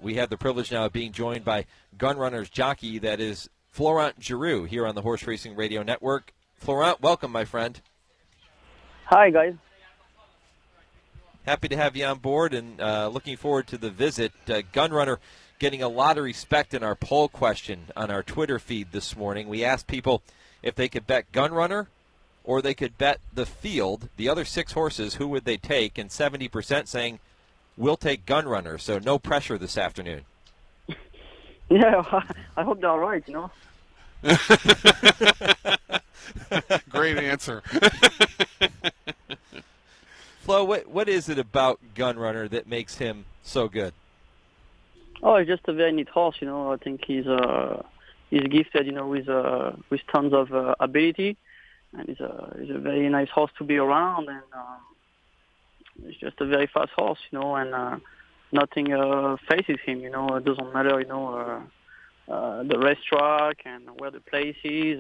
we have the privilege now of being joined by Gunrunner's jockey, that is Florent Geroux, here on the Horse Racing Radio Network. Florent, welcome, my friend. Hi, guys. Happy to have you on board and looking forward to the visit. Gunrunner getting a lot of respect in our poll question on our Twitter feed this morning. We asked people if they could bet Gunrunner or they could bet the field, the other 6 horses, who would they take? And 70% saying, we'll take Gunrunner, so no pressure this afternoon. Yeah, I hope they're right, you know. Great answer. Flo, what is it about Gunrunner that makes him so good? Oh, he's just a very neat horse, you know. I think he's gifted, you know, with tons of ability, and he's a very nice horse to be around, and he's just a very fast horse, you know, and nothing faces him, you know. It doesn't matter, you know, the racetrack and where the place is.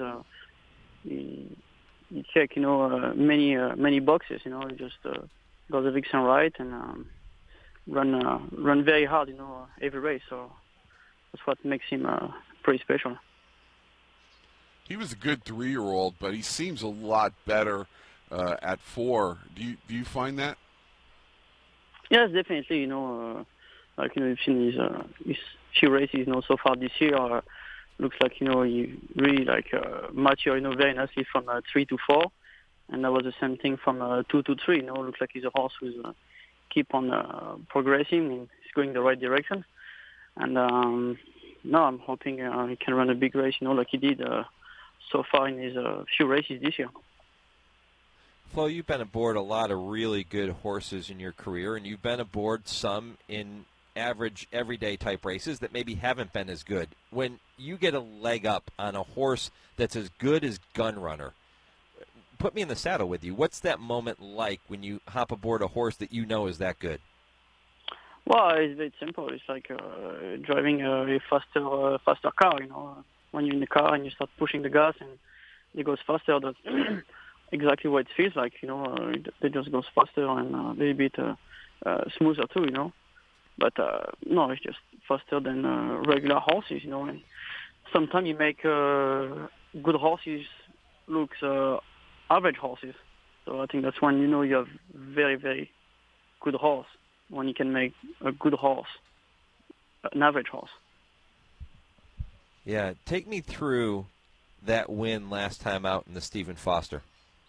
He check, you know, many boxes, you know. He just does everything right and run very hard, you know, every race. So that's what makes him pretty special. He was a good 3-year-old, but he seems a lot better at 4. Do you find that? Yes, definitely. You know, like, you know, you've seen his few races, you know, so far this year. Looks like, you know, he really like mature, you know, very nicely from 3 to 4, and that was the same thing from 2 to 3. You know, looks like he's a horse who's keep on progressing and he's going the right direction. And no, I'm hoping he can run a big race, you know, like he did so far in his few races this year. Flo, you've been aboard a lot of really good horses in your career, and you've been aboard some in average, everyday type races that maybe haven't been as good. When you get a leg up on a horse that's as good as Gunrunner, put me in the saddle with you. What's that moment like when you hop aboard a horse that you know is that good? Well, it's very simple. It's like driving a faster car, you know. When you're in the car and you start pushing the gas and it goes faster, that's exactly what it feels like, you know. It just goes faster and a little bit smoother too, you know. But no, it's just faster than regular horses, you know. And sometimes you make good horses look average horses. So I think that's when you know you have very, very good horse, when you can make a good horse an average horse. Yeah, take me through that win last time out in the Stephen Foster.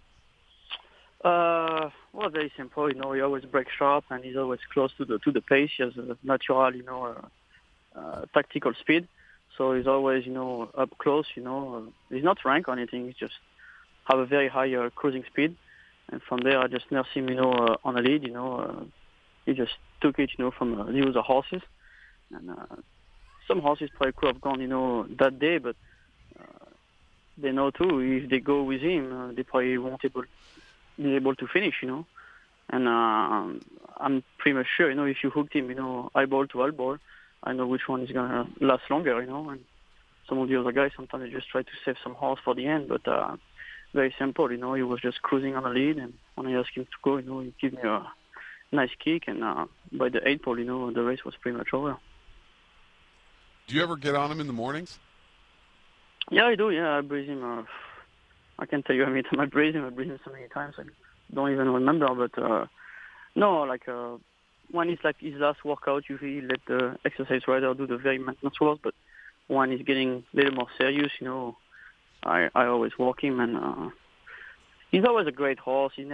Well, very simple. You know, he always breaks sharp and he's always close to the pace. He has a natural, you know, tactical speed. So he's always, you know, up close. You know, he's not rank or anything. He's just have a very high cruising speed. And from there, I just nursed him, you know, on a lead. You know, he just took it, you know, from the other horses. And some horses probably could have gone, you know, that day, but they know too, if they go with him, they probably won't be able to finish, you know. And I'm pretty much sure, you know, if you hooked him, you know, eyeball to eyeball, I know which one is going to last longer, you know. And some of the other guys, sometimes they just try to save some horse for the end, but very simple, you know. He was just cruising on the lead, and when I asked him to go, you know, he gave me a nice kick, and by the 8th pole, you know, the race was pretty much over. Do you ever get on him in the mornings? Yeah, I do. Yeah, I breeze him. I can't tell you how many times I breeze him. I breeze him so many times I don't even remember. But no, like when it's like his last workout, usually let the exercise rider do the very maintenance work. But when he's getting a little more serious, you know, I always walk him, and he's always a great horse. I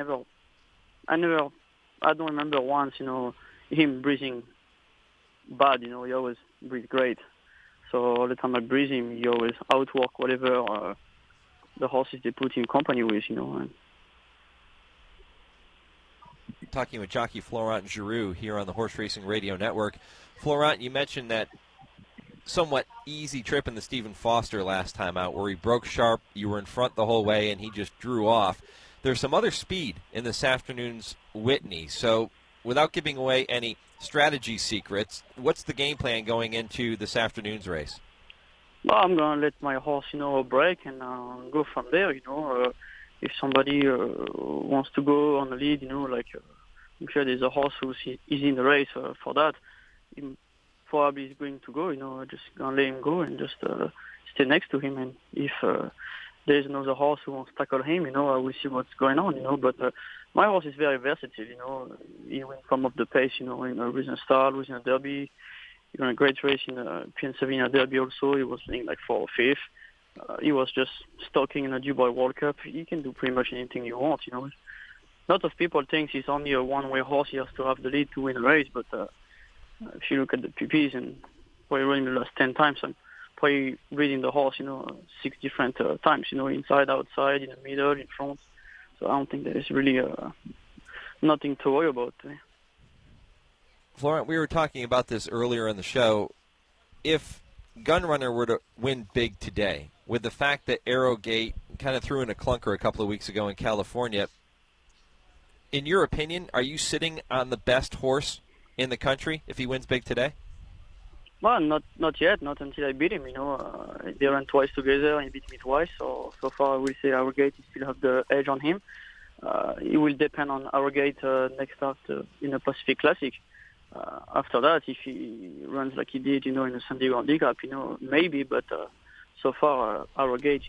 don't remember once, you know, him breathing bad. You know, he always breathes great. So all the time I breeze him, he always outwork whatever the horses they put in company with, you know. Talking with jockey Florent Geroux here on the Horse Racing Radio Network. Florent, you mentioned that somewhat easy trip in the Stephen Foster last time out where he broke sharp, you were in front the whole way, and he just drew off. There's some other speed in this afternoon's Whitney. So without giving away any strategy secrets, what's the game plan going into this afternoon's race? Well, I'm going to let my horse, you know, break and go from there, you know. If somebody wants to go on the lead, you know, like I'm sure there's a horse who is in the race for that. probably is going to go. Just gonna let him go and just stay next to him. And if there's another horse who wants to tackle him, I will see what's going on. But my horse is very versatile. He went from up the pace, in a recent start, losing a Derby. He won a great race in the Pennsylvania Derby also. He was playing like 4th or 5th. He was just stalking in a Dubai World Cup. He can do pretty much anything you want. A lot of people think he's only a one-way horse. He has to have the lead to win a race. But if you look at the PPs and probably running the last 10 times, I'm probably reading the horse, 6 different times, inside, outside, in the middle, in front. So I don't think there's really nothing to worry about. Florent, we were talking about this earlier in the show. If Gunrunner were to win big today, with the fact that Arrowgate kind of threw in a clunker a couple of weeks ago in California, in your opinion, are you sitting on the best horse in the country if he wins big today? Well, not yet, not until I beat him. They ran twice together and he beat me twice. So far, I will say Arrowgate still have the edge on him. It will depend on Arrowgate next after in a Pacific Classic. After that, if he runs like he did, in the San Diego Handicap, maybe. But so far, Arrowgate,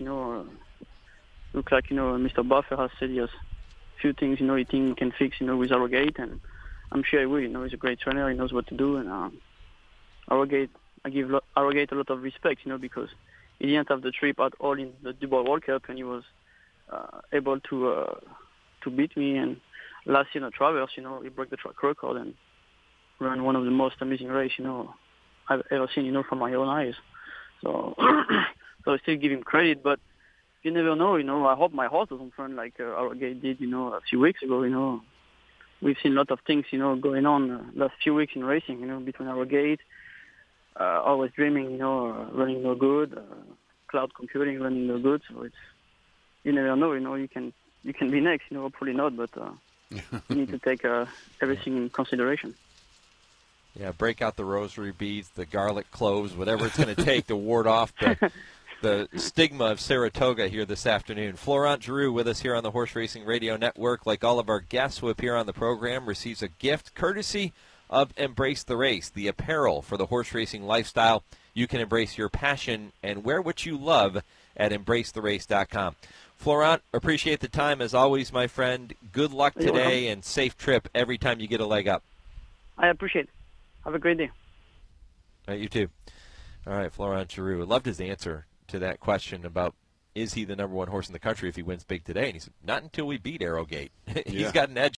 look like Mr. Buffer has said he has few things he think he can fix, with Arrowgate, and I'm sure he will. He's a great trainer. He knows what to do, and Arrowgate, I give Arrowgate a lot of respect, because he didn't have the trip at all in the Dubai World Cup, and he was able to beat me. And last year in the Travers, he broke the track record and ran one of the most amazing races, I've ever seen, from my own eyes. So, I still give him credit, but you never know, I hope my horse doesn't run like Arrowgate did, a few weeks ago, We've seen a lot of things, going on last few weeks in racing, between Arrowgate, Always Dreaming, running no good, Cloud Computing running no good. So you never know, you can be next, hopefully not, but you need to take everything in consideration. Yeah, break out the rosary beads, the garlic cloves, whatever it's going to take to ward off the stigma of Saratoga here this afternoon. Florent Geroux with us here on the Horse Racing Radio Network. Like all of our guests who appear on the program, receives a gift courtesy of Embrace the Race, the apparel for the horse racing lifestyle. You can embrace your passion and wear what you love at embracetherace.com. Florent, appreciate the time as always, my friend. Good luck today and safe trip every time you get a leg up. I appreciate it. Have a great day. All right, you too. All right, Florent Geroux. I loved his answer to that question about is he the number one horse in the country if he wins big today. And he said, not until we beat Arrowgate. He's got an edge